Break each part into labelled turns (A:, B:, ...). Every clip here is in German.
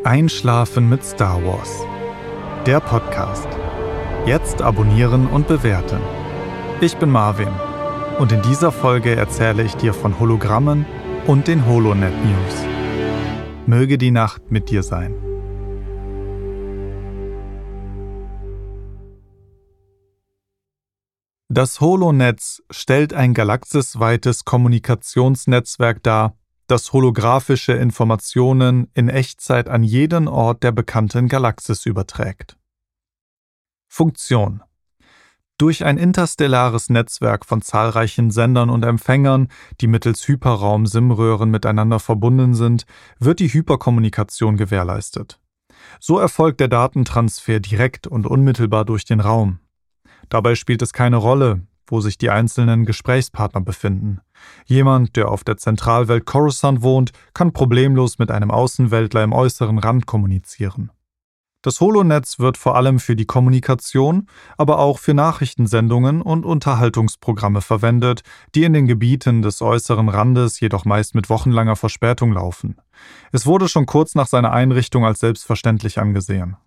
A: Einschlafen mit Star Wars. Der Podcast. Jetzt abonnieren und bewerten. Ich bin Marvin und in dieser Folge erzähle ich dir von Hologrammen und den Holonet News. Möge die Nacht mit dir sein. Das Holonetz stellt ein galaxisweites Kommunikationsnetzwerk dar, das holographische Informationen in Echtzeit an jeden Ort der bekannten Galaxis überträgt. Funktion: Durch ein interstellares Netzwerk von zahlreichen Sendern und Empfängern, die mittels Hyperraum-SIM-Röhren miteinander verbunden sind, wird die Hyperkommunikation gewährleistet. So erfolgt der Datentransfer direkt und unmittelbar durch den Raum. Dabei spielt es keine Rolle, wo sich die einzelnen Gesprächspartner befinden. Jemand, der auf der Zentralwelt Coruscant wohnt, kann problemlos mit einem Außenweltler im äußeren Rand kommunizieren. Das Holonetz wird vor allem für die Kommunikation, aber auch für Nachrichtensendungen und Unterhaltungsprogramme verwendet, die in den Gebieten des äußeren Randes jedoch meist mit wochenlanger Verspätung laufen. Es wurde schon kurz nach seiner Einrichtung als selbstverständlich angesehen.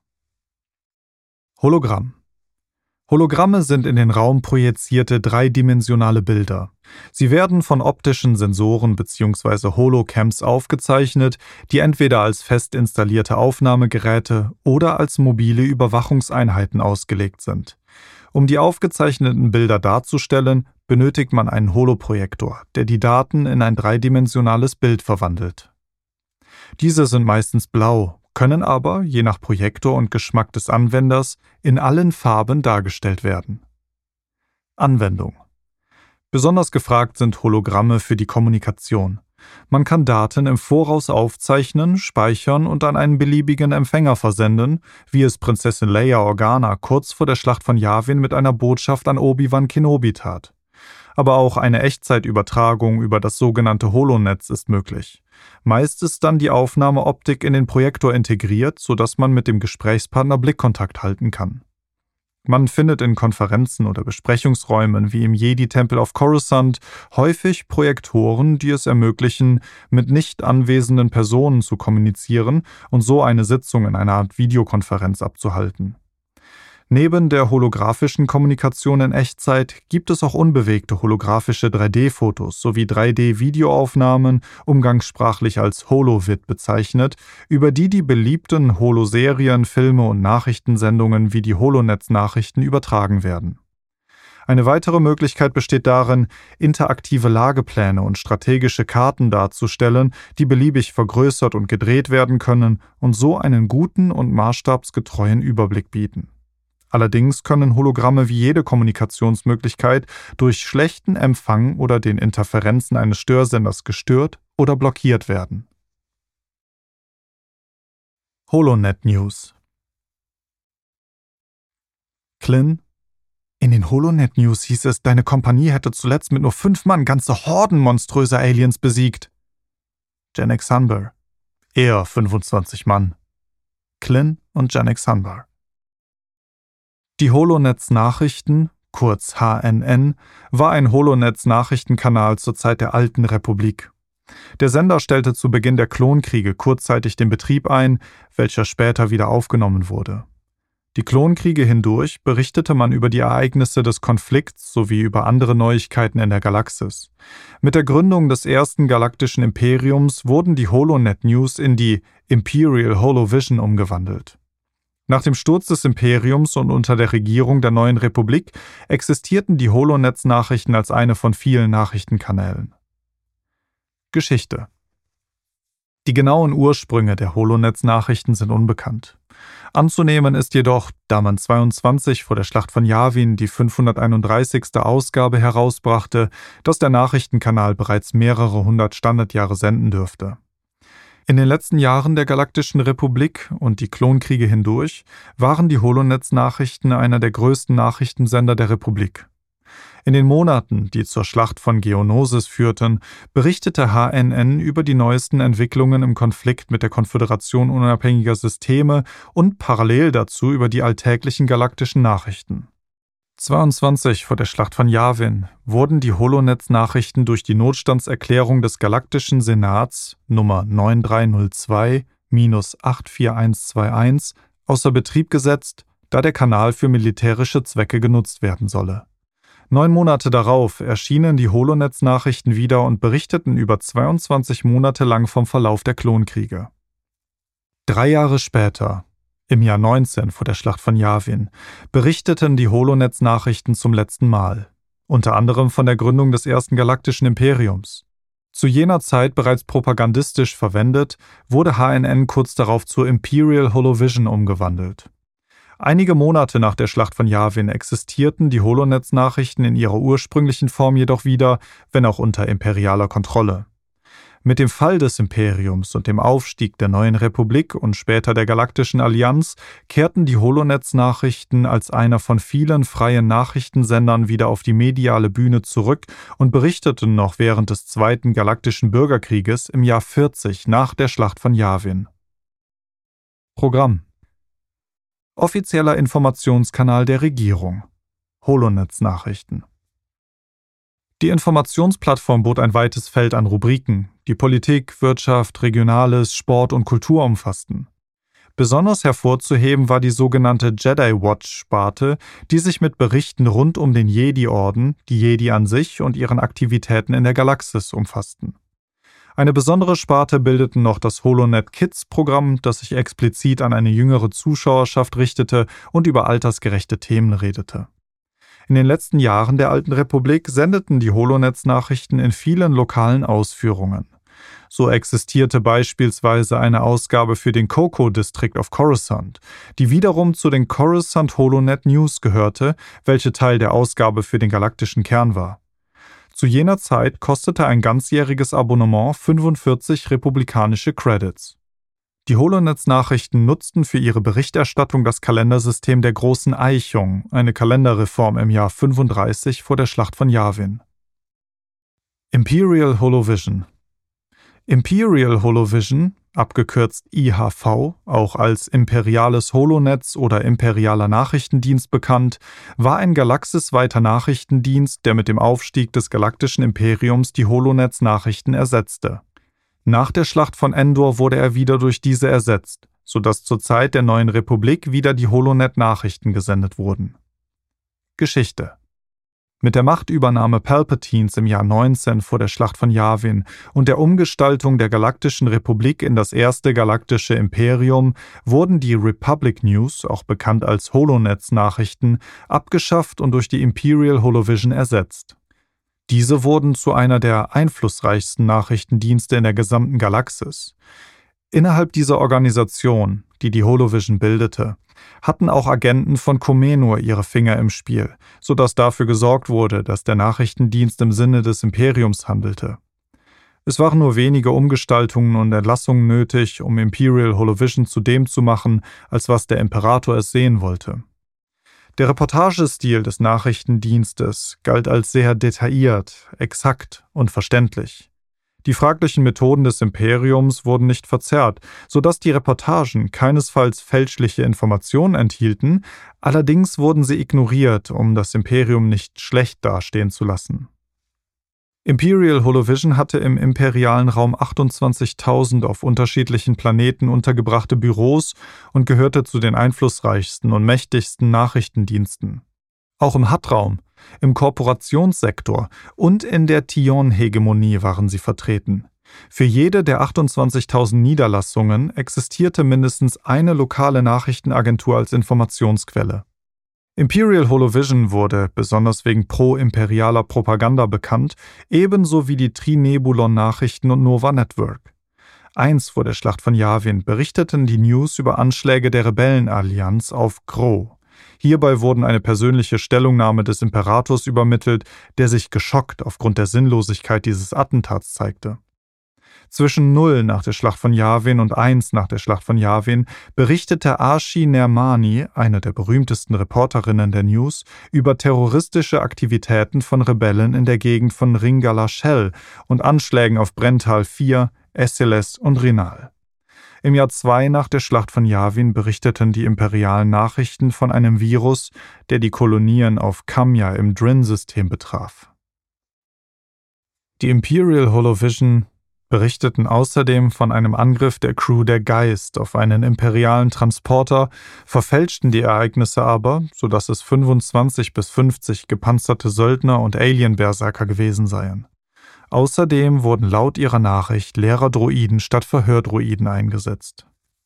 A: Hologramm: Hologramme sind in den Raum projizierte dreidimensionale Bilder. Sie werden von optischen Sensoren bzw. Holocams aufgezeichnet, die entweder als fest installierte Aufnahmegeräte oder als mobile Überwachungseinheiten ausgelegt sind. Um die aufgezeichneten Bilder darzustellen, benötigt man einen Holoprojektor, der die Daten in ein dreidimensionales Bild verwandelt. Diese sind meistens blau, können aber, je nach Projektor und Geschmack des Anwenders, in allen Farben dargestellt werden. Anwendung: Besonders gefragt sind Hologramme für die Kommunikation. Man kann Daten im Voraus aufzeichnen, speichern und an einen beliebigen Empfänger versenden, wie es Prinzessin Leia Organa kurz vor der Schlacht von Yavin mit einer Botschaft an Obi-Wan Kenobi tat. Aber auch eine Echtzeitübertragung über das sogenannte Holonetz ist möglich. Meist ist dann die Aufnahmeoptik in den Projektor integriert, sodass man mit dem Gesprächspartner Blickkontakt halten kann. Man findet in Konferenzen oder Besprechungsräumen wie im Jedi-Tempel auf Coruscant häufig Projektoren, die es ermöglichen, mit nicht anwesenden Personen zu kommunizieren und so eine Sitzung in einer Art Videokonferenz abzuhalten. Neben der holographischen Kommunikation in Echtzeit gibt es auch unbewegte holographische 3D-Fotos sowie 3D-Videoaufnahmen, umgangssprachlich als Holovid bezeichnet, über die die beliebten Holoserien, Filme und Nachrichtensendungen wie die Holonetz-Nachrichten übertragen werden. Eine weitere Möglichkeit besteht darin, interaktive Lagepläne und strategische Karten darzustellen, die beliebig vergrößert und gedreht werden können und so einen guten und maßstabsgetreuen Überblick bieten. Allerdings können Hologramme wie jede Kommunikationsmöglichkeit durch schlechten Empfang oder den Interferenzen eines Störsenders gestört oder blockiert werden. Holonet News: Klin: In den Holonet News hieß es, deine Kompanie hätte zuletzt mit nur 5 Mann ganze Horden monströser Aliens besiegt. Janek Sunbar: Eher 25 Mann. Klin und Janek Sunbar. Die Holonetz-Nachrichten, kurz HNN, war ein Holonetz-Nachrichtenkanal zur Zeit der Alten Republik. Der Sender stellte zu Beginn der Klonkriege kurzzeitig den Betrieb ein, welcher später wieder aufgenommen wurde. Die Klonkriege hindurch berichtete man über die Ereignisse des Konflikts sowie über andere Neuigkeiten in der Galaxis. Mit der Gründung des ersten galaktischen Imperiums wurden die Holonet News in die Imperial Holovision umgewandelt. Nach dem Sturz des Imperiums und unter der Regierung der neuen Republik existierten die Holonetz-Nachrichten als eine von vielen Nachrichtenkanälen. Geschichte: Die genauen Ursprünge der Holonetz-Nachrichten sind unbekannt. Anzunehmen ist jedoch, da man 22 vor der Schlacht von Yavin die 531. Ausgabe herausbrachte, dass der Nachrichtenkanal bereits mehrere 100 Standardjahre senden dürfte. In den letzten Jahren der Galaktischen Republik und die Klonkriege hindurch waren die Holonetz-Nachrichten einer der größten Nachrichtensender der Republik. In den Monaten, die zur Schlacht von Geonosis führten, berichtete HNN über die neuesten Entwicklungen im Konflikt mit der Konföderation unabhängiger Systeme und parallel dazu über die alltäglichen galaktischen Nachrichten. 22 vor der Schlacht von Yavin wurden die Holonetz-Nachrichten durch die Notstandserklärung des Galaktischen Senats Nummer 9302 84121 außer Betrieb gesetzt, da der Kanal für militärische Zwecke genutzt werden solle. 9 Monate darauf erschienen die Holonet-Nachrichten wieder und berichteten über 22 Monate lang vom Verlauf der Klonkriege. 3 Jahre später, im Jahr 19 vor der Schlacht von Yavin, berichteten die Holonet-Nachrichten zum letzten Mal, unter anderem von der Gründung des ersten galaktischen Imperiums. Zu jener Zeit bereits propagandistisch verwendet, wurde HNN kurz darauf zur Imperial Holovision umgewandelt. Einige Monate nach der Schlacht von Yavin existierten die Holonet-Nachrichten in ihrer ursprünglichen Form jedoch wieder, wenn auch unter imperialer Kontrolle. Mit dem Fall des Imperiums und dem Aufstieg der neuen Republik und später der Galaktischen Allianz kehrten die Holonet-Nachrichten als einer von vielen freien Nachrichtensendern wieder auf die mediale Bühne zurück und berichteten noch während des Zweiten Galaktischen Bürgerkrieges im Jahr 40 nach der Schlacht von Yavin. Programm: Offizieller Informationskanal der Regierung. Holonet-Nachrichten. Die Informationsplattform bot ein weites Feld an Rubriken, die Politik, Wirtschaft, Regionales, Sport und Kultur umfassten. Besonders hervorzuheben war die sogenannte Jedi-Watch-Sparte, die sich mit Berichten rund um den Jedi-Orden, die Jedi an sich und ihren Aktivitäten in der Galaxis umfassten. Eine besondere Sparte bildeten noch das Holonet Kids-Programm, das sich explizit an eine jüngere Zuschauerschaft richtete und über altersgerechte Themen redete. In den letzten Jahren der Alten Republik sendeten die Holonet-Nachrichten in vielen lokalen Ausführungen. So existierte beispielsweise eine Ausgabe für den Koko District of Coruscant, die wiederum zu den Coruscant Holonet News gehörte, welche Teil der Ausgabe für den galaktischen Kern war. Zu jener Zeit kostete ein ganzjähriges Abonnement 45 republikanische Credits. Die Holonet-Nachrichten nutzten für ihre Berichterstattung das Kalendersystem der Großen Eichung, eine Kalenderreform im Jahr 35 vor der Schlacht von Yavin. Imperial Holovision. Imperial Holovision, abgekürzt IHV, auch als Imperiales Holonetz oder Imperialer Nachrichtendienst bekannt, war ein galaxisweiter Nachrichtendienst, der mit dem Aufstieg des galaktischen Imperiums die Holonet-Nachrichten ersetzte. Nach der Schlacht von Endor wurde er wieder durch diese ersetzt, sodass zur Zeit der neuen Republik wieder die Holonet-Nachrichten gesendet wurden. Geschichte: Mit der Machtübernahme Palpatines im Jahr 19 vor der Schlacht von Yavin und der Umgestaltung der Galaktischen Republik in das erste galaktische Imperium wurden die Republic News, auch bekannt als Holonet-Nachrichten, abgeschafft und durch die Imperial Holovision ersetzt. Diese wurden zu einer der einflussreichsten Nachrichtendienste in der gesamten Galaxis. Innerhalb dieser Organisation, die die Holovision bildete, hatten auch Agenten von Comenur ihre Finger im Spiel, sodass dafür gesorgt wurde, dass der Nachrichtendienst im Sinne des Imperiums handelte. Es waren nur wenige Umgestaltungen und Entlassungen nötig, um Imperial Holovision zu dem zu machen, als was der Imperator es sehen wollte. Der Reportagestil des Nachrichtendienstes galt als sehr detailliert, exakt und verständlich. Die fraglichen Methoden des Imperiums wurden nicht verzerrt, sodass die Reportagen keinesfalls fälschliche Informationen enthielten, allerdings wurden sie ignoriert, um das Imperium nicht schlecht dastehen zu lassen. Imperial Holovision hatte im imperialen Raum 28.000 auf unterschiedlichen Planeten untergebrachte Büros und gehörte zu den einflussreichsten und mächtigsten Nachrichtendiensten. Auch im Hutt-Raum, im Korporationssektor und in der Tion-Hegemonie waren sie vertreten. Für jede der 28.000 Niederlassungen existierte mindestens eine lokale Nachrichtenagentur als Informationsquelle. Imperial Holovision wurde, besonders wegen pro-imperialer Propaganda bekannt, ebenso wie die Trinebulon-Nachrichten und Nova Network. Einst vor der Schlacht von Yavin berichteten die News über Anschläge der Rebellenallianz auf Gro. Hierbei wurden eine persönliche Stellungnahme des Imperators übermittelt, der sich geschockt aufgrund der Sinnlosigkeit dieses Attentats zeigte. Zwischen 0 nach der Schlacht von Yavin und 1 nach der Schlacht von Yavin berichtete Archie Nermani, eine der berühmtesten Reporterinnen der News, über terroristische Aktivitäten von Rebellen in der Gegend von Ringalashel und Anschlägen auf Brental 4, Esseles und Rinal. Im Jahr 2 nach der Schlacht von Yavin berichteten die imperialen Nachrichten von einem Virus, der die Kolonien auf Kamya im Drin-System betraf. Die Imperial Holovision berichteten außerdem von einem Angriff der Crew der Geist auf einen imperialen Transporter, verfälschten die Ereignisse aber, sodass es 25 bis 50 gepanzerte Söldner und Alien-Berserker gewesen seien. Außerdem wurden laut ihrer Nachricht Lehrer-Droiden statt Verhördroiden eingesetzt.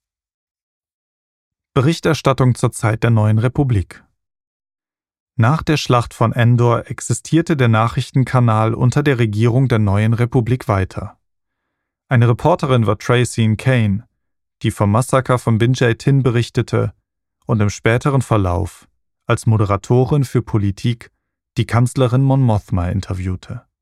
A: Berichterstattung zur Zeit der Neuen Republik. Nach der Schlacht von Endor existierte der Nachrichtenkanal unter der Regierung der Neuen Republik weiter. Eine Reporterin war Tracey Kane, die vom Massaker von Bin-Jaytin berichtete und im späteren Verlauf als Moderatorin für Politik die Kanzlerin Mon Mothma interviewte.